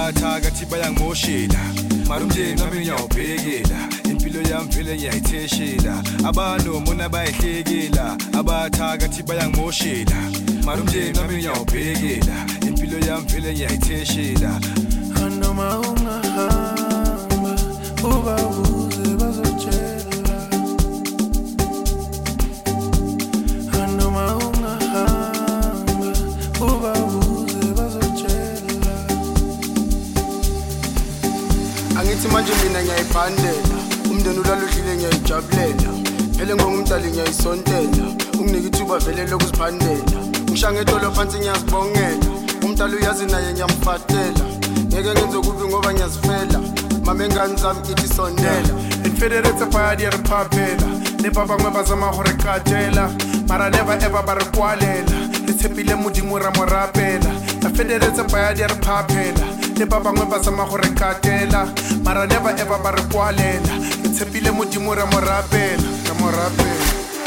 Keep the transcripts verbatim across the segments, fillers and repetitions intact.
abathakathi bayangimoshela marumjeni wami ngiyawubhekela impilo yami vele ngiyayitheshela abanomona bayihlekela abathakathi bayangimoshela marumjeni wami ngiyawubhekela impilo yami vele ngiyayitheshela anoma ungahamba ubabuze bazotshela anoma ungahamba ubabuze bazotshela angithi manje mina ngiyayiphandela umndeni ulaluhlile ngiyayijabulela phele ngomntali ngiyayisontela unginika ithuba vele lokuziphandela ngishange etolo phansi ngiyazibongela umntali uyazi naye ngiyamfatela ngeke ngenze kubi ngoba ngiyazifela mama engane zami ithi sondela infederate party ya repapela le baba ngwe bazama hore katela mara never ever ba re kwalela le tshepile modimo ra morapela infederate party ya repapela le baba ngwe bazama hore katela mara never ever ba re kwalela le tshepile modimo ra morapela ra morapela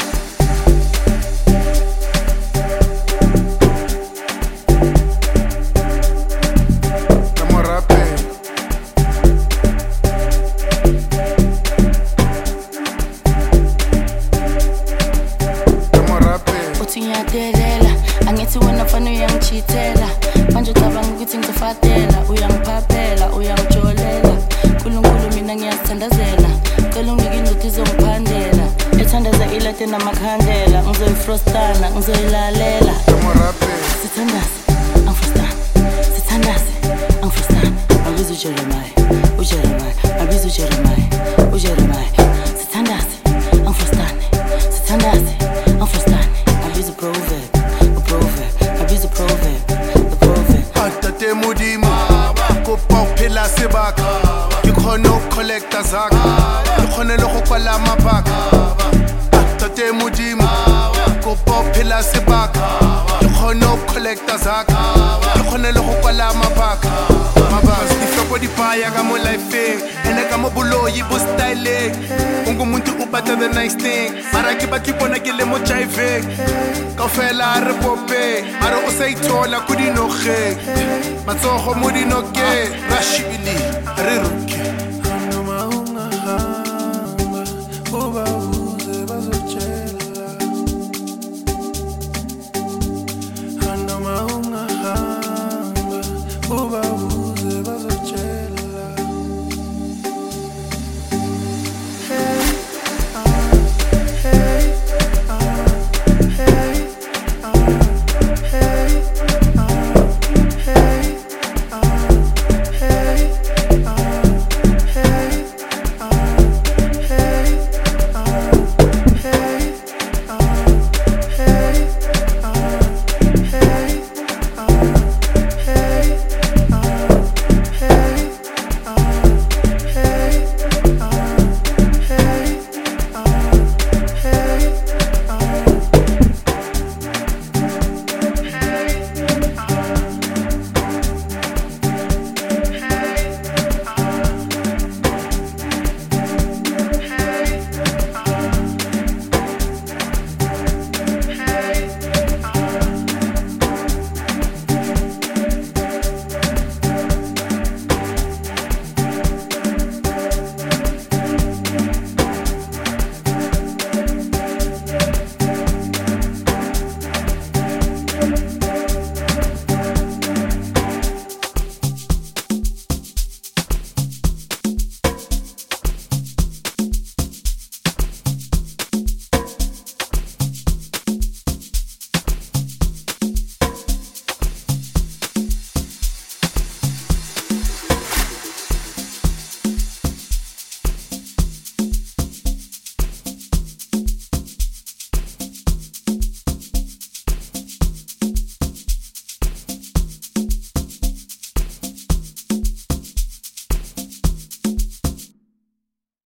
angithi wena fana uyangithithela manje ucabanga ukuthi ngizofatela uyangiphaphela uyangijolela uNkulunkulu mina ngiyathandazela cela unginike induku izongiphandela ethandaza ilate namakhandela ngizoyifrostana ngizoyilalela sithandaze angifrostana sithandaze angifrostana abizo Jeremiah uJeremiah abizo Jeremiah uJeremiah sithandaze angifrostana sithandaze angifrostana abizo proverb abizo proverb the proverb atate modimo kopa phela sebaka ke khona o collector zaka ke khona le go kwala mabaka atate modimo kopa phela sebaka ke khona o collector zaka ke khona le go kwala mabaka mabaka difoko di paya ka mo life ene ka mo boloyi bo style ungumuntu ubata the nice thing mara ke batli bona ke le mo jive ka fela re pope mara o sa ithola kudinoge matsogo mo dinoke rashibili re